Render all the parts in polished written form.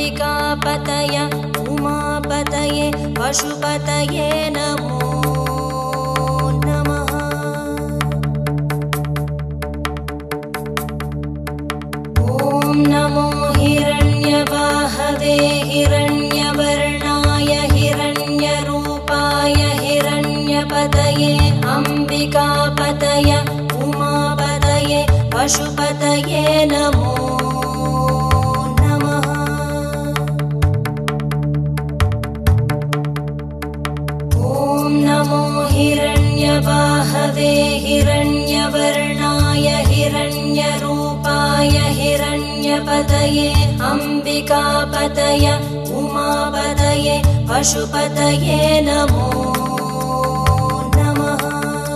अम्बिकापतये उमापतये पशुपतये नमो नमः। ॐ नमो हिरण्यवाहवे हिरण्यवर्णाय हिरण्यरूपाय हिरण्यपतये अम्बिकापतये उमापतये पशुपतये नमो नमः। ॐ नमो हिरण्यवाहवे हिरण्यवर्णाय हिरण्यरूपाय हिरण्यपतये अम्बिकापतये उमापतये पशुपतये नमो नमः।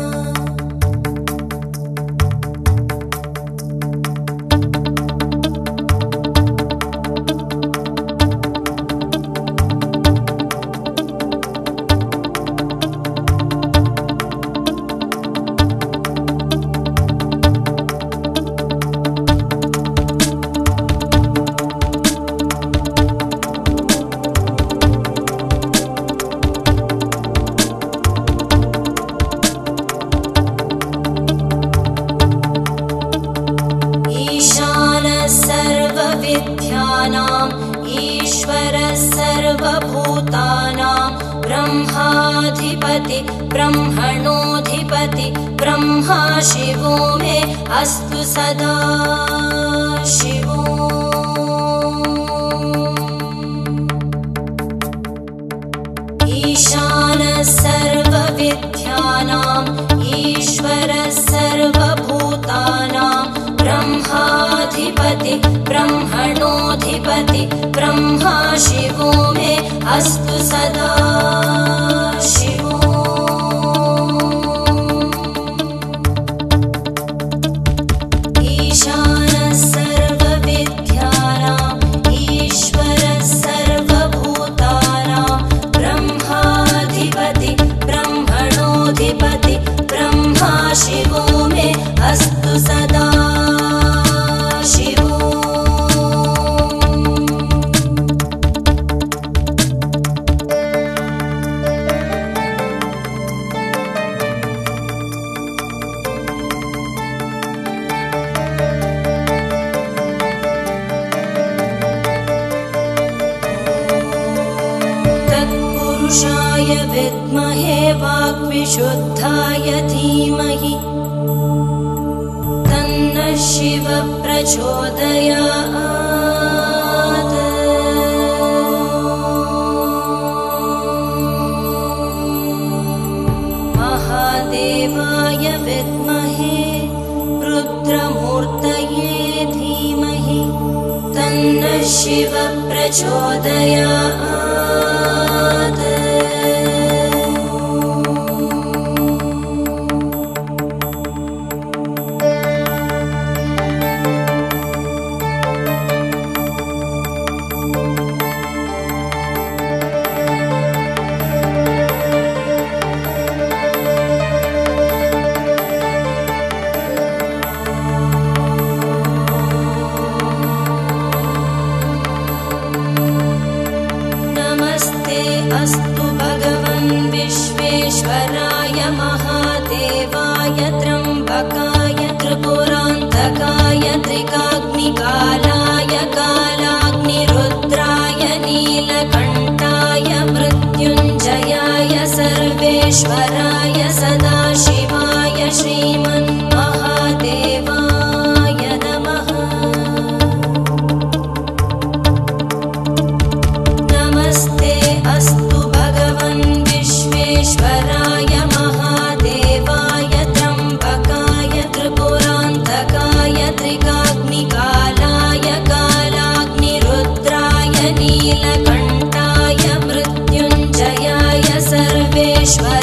सर्वविद्यानाम् ईश्वरः सर्वभूतानां ब्रह्माधिपति ब्रह्मणोऽधिपति ब्रह्मा शिवो मे अस्तु सदा शिवो। ईशानः सर्वविद्यानाम् ईश्वरः सर्वभूतानां ब्रह्माधिपति ब्रह्मणोऽधिपति ब्रह्मा शिवो मे अस्तु सदा शिवो। ईशानः सर्वविद्यानाम् ईश्वरः सर्वभूतानां ब्रह्माधिपति ब्रह्मणोऽधिपति ब्रह्मा शिवो मे अस्तु सदा शिवो। तत्पुरुषाय विद्महे वाग्विशुद्धाय धीमहि तन्नः शिवः प्रचोदयात्। महादेवाय विद्महे रुद्रमूर्तये धीमहि तन्नः शिवः प्रचोदयात्। अस्तु भगवन् विश्वेश्वराय महादेवाय त्र्यम्बकाय त्रिपुरान्तकाय त्रिकाग्निकालाय कालाग्निरुद्राय नीलकण्ठाय मृत्युञ्जयाय सर्वेश्वराय सदाशिवाय श्रीमन्महादेवाय नमः। नमस्ते अस्तु भगवन् विश्वेश्वराय महादेवाय त्र्यम्बकाय त्रिपुरान्तकाय त्रिकाग्निकालाय कालाग्निरुद्राय नीलकण्ठाय मृत्युञ्जयाय सर्वेश्वराय